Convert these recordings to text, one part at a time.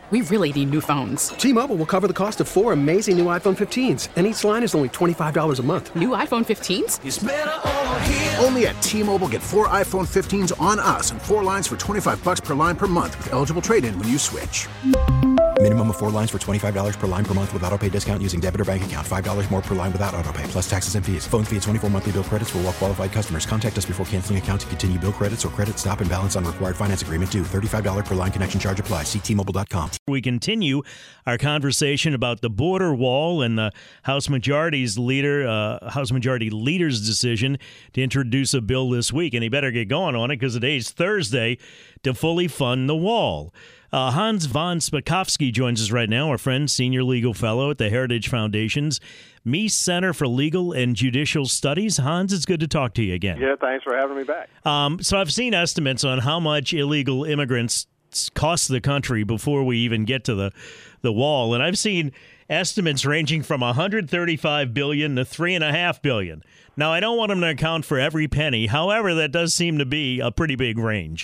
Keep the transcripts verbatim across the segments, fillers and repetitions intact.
We really need new phones. T-Mobile will cover the cost of four amazing new iPhone fifteens, and each line is only twenty-five dollars a month. New iPhone fifteens? It's better over here. Only at T-Mobile, get four iPhone fifteens on us and four lines for twenty-five dollars per line per month with eligible trade-in when you switch. Minimum of four lines for twenty-five dollars per line per month with autopay discount using debit or bank account. five dollars more per line without autopay, plus taxes and fees. Phone fee at twenty-four monthly bill credits for well-qualified customers. Contact us before canceling account to continue bill credits or credit stop and balance on required finance agreement due. thirty-five dollars per line connection charge applies. See T Mobile dot com. We continue our conversation about the border wall and the House Majority's leader, uh, House Majority Leader's decision to introduce a bill this week. And he better get going on it because today's Thursday to fully fund the wall. Uh, Hans von Spakovsky joins us right now, our friend, senior legal fellow at the Heritage Foundation's Meese Center for Legal and Judicial Studies. Hans, it's good to talk to you again. Yeah, thanks for having me back. Um, so I've seen estimates on how much illegal immigrants cost the country before we even get to the, the wall, and I've seen estimates ranging from one hundred thirty-five billion dollars to three point five billion dollars. Now, I don't want them to account for every penny. However, that does seem to be a pretty big range.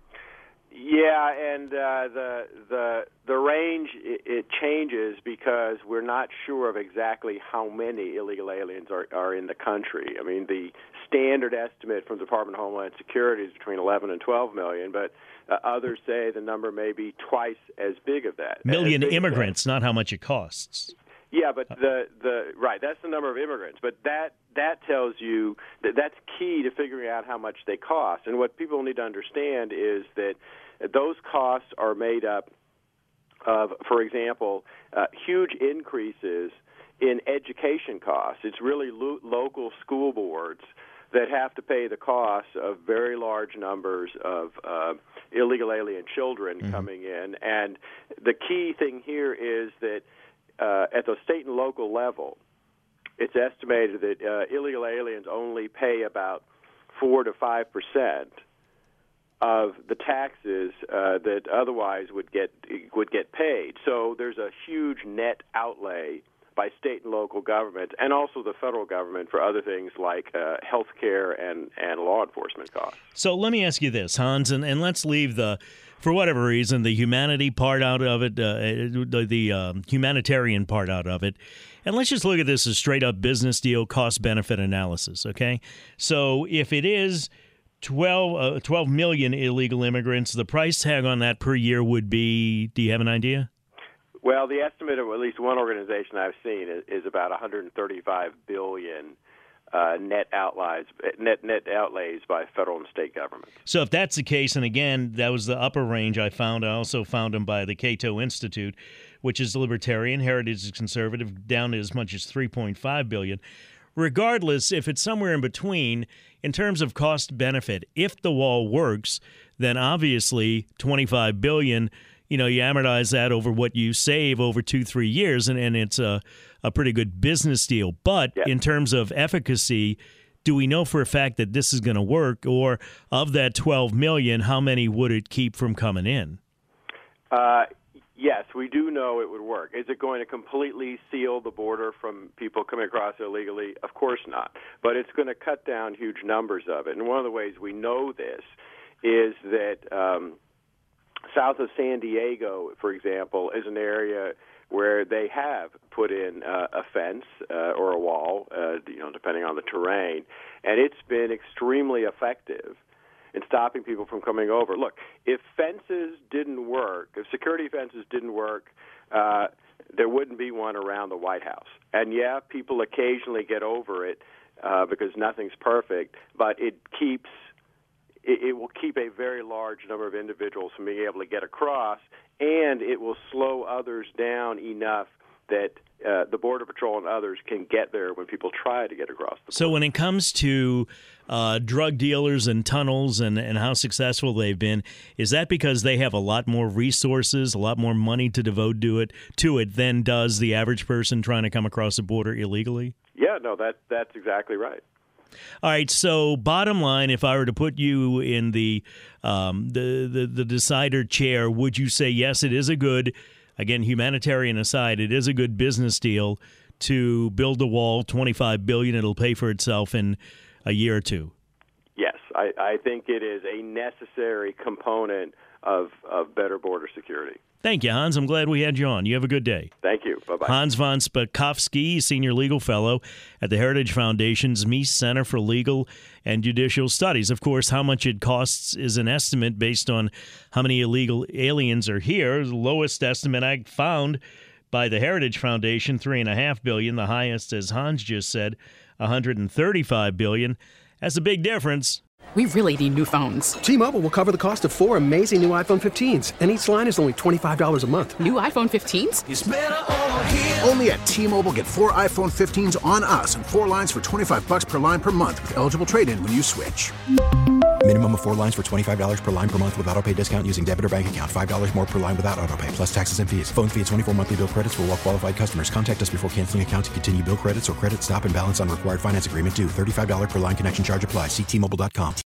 Yeah, and uh, the the the range it, it changes because we're not sure of exactly how many illegal aliens are, are in the country. I mean, the standard estimate from the Department of Homeland Security is between eleven and twelve million, but uh, others say the number may be twice as big of that. Million immigrants, not how much it costs. Yeah, but the the right, that's the number of immigrants. But that that tells you that that's key to figuring out how much they cost. And what people need to understand is that those costs are made up of, for example, uh, huge increases in education costs. It's really lo- local school boards that have to pay the costs of very large numbers of uh, illegal alien children mm-hmm. coming in. And the key thing here is that uh, at the state and local level, it's estimated that uh, illegal aliens only pay about four to five percent of the taxes uh, that otherwise would get would get paid. So there's a huge net outlay by state and local governments, and also the federal government for other things like uh, health care and, and law enforcement costs. So let me ask you this, Hans, and, and let's leave the, for whatever reason, the humanity part out of it, uh, the, the um, humanitarian part out of it, and let's just look at this as straight-up business deal, cost-benefit analysis, okay? So if it is twelve, uh, twelve million illegal immigrants, the price tag on that per year would be, do you have an idea? Well, the estimate of at least one organization I've seen is, is about one hundred thirty-five billion dollars uh, net outlays, net net outlays by federal and state governments. So if that's the case, and again, that was the upper range I found. I also found them by the Cato Institute, which is libertarian, Heritage is conservative, down to as much as three point five billion dollars. Regardless, if it's somewhere in between, in terms of cost benefit, if the wall works, then obviously twenty-five billion dollars, you know, you amortize that over what you save over two, three years, and, and it's a, a pretty good business deal. But yeah. in terms of efficacy, do we know for a fact that this is going to work? Or of that twelve million dollars, how many would it keep from coming in? Uh, yes, we do know it would work. Is it going to completely seal the border from people coming across illegally? Of course not. But it's going to cut down huge numbers of it. And one of the ways we know this is that um, south of San Diego, for example, is an area where they have put in uh, a fence uh, or a wall, uh, you know, depending on the terrain, and it's been extremely effective in stopping people from coming over. Look, if fences didn't work, if security fences didn't work, uh, there wouldn't be one around the White House. And yeah, people occasionally get over it uh, because nothing's perfect, but it keeps it, it will keep a very large number of individuals from being able to get across, and it will slow others down enough that uh, the Border Patrol and others can get there when people try to get across the border. So when it comes to uh, drug dealers and tunnels and, and how successful they've been, is that because they have a lot more resources, a lot more money to devote to it, to it than does the average person trying to come across the border illegally? Yeah, no, that that's exactly right. All right, so bottom line, if I were to put you in the, um, the, the, the decider chair, would you say, yes, it is a good, again, humanitarian aside, it is a good business deal to build a wall, twenty-five billion dollars, it'll pay for itself in a year or two? Yes, I, I think it is a necessary component of, of better border security. Thank you, Hans. I'm glad we had you on. You have a good day. Thank you. Bye-bye. Hans von Spakovsky, Senior Legal Fellow at the Heritage Foundation's Meese Center for Legal and Judicial Studies. Of course, how much it costs is an estimate based on how many illegal aliens are here. The lowest estimate I found by the Heritage Foundation, three point five billion dollars. The highest, as Hans just said, one hundred thirty-five billion dollars. That's a big difference. We really need new phones. T-Mobile will cover the cost of four amazing new iPhone fifteens, and each line is only twenty-five dollars a month. New iPhone fifteens? It's better over here. Only at T-Mobile, get four iPhone fifteens on us and four lines for twenty-five bucks per line per month with eligible trade-in when you switch. Minimum of four lines for twenty-five dollars per line per month with autopay discount using debit or bank account. five dollars more per line without autopay, plus taxes and fees. Phone fee at twenty-four monthly bill credits for well-qualified customers. Contact us before canceling account to continue bill credits or credit stop and balance on required finance agreement due. thirty-five dollars per line connection charge applies. See T Mobile dot com.